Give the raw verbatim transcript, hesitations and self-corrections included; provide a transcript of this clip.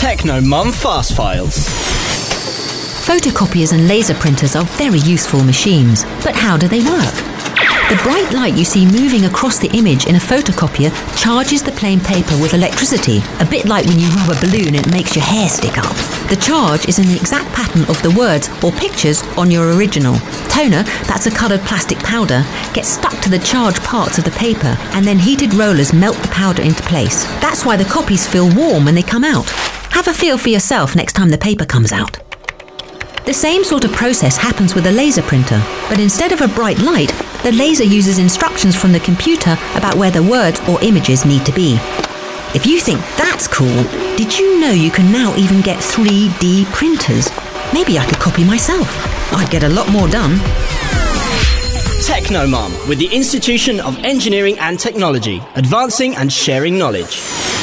Technomum Fast Files. Photocopiers and laser printers are very useful machines, but how do they work? The bright light you see moving across the image in a photocopier charges the plain paper with electricity, a bit like when you rub a balloon and it makes your hair stick up. The charge is in the exact pattern of the words or pictures on your original. Toner, that's a coloured plastic powder, gets stuck to the charged parts of the paper, and then heated rollers melt the powder into place. That's why the copies feel warm when they come out. Have a feel for yourself next time the paper comes out. The same sort of process happens with a laser printer, but instead of a bright light, the laser uses instructions from the computer about where the words or images need to be. If you think that's cool, did you know you can now even get three D printers? Maybe I could copy myself. I'd get a lot more done. Technomum, with the Institution of Engineering and Technology, advancing and sharing knowledge.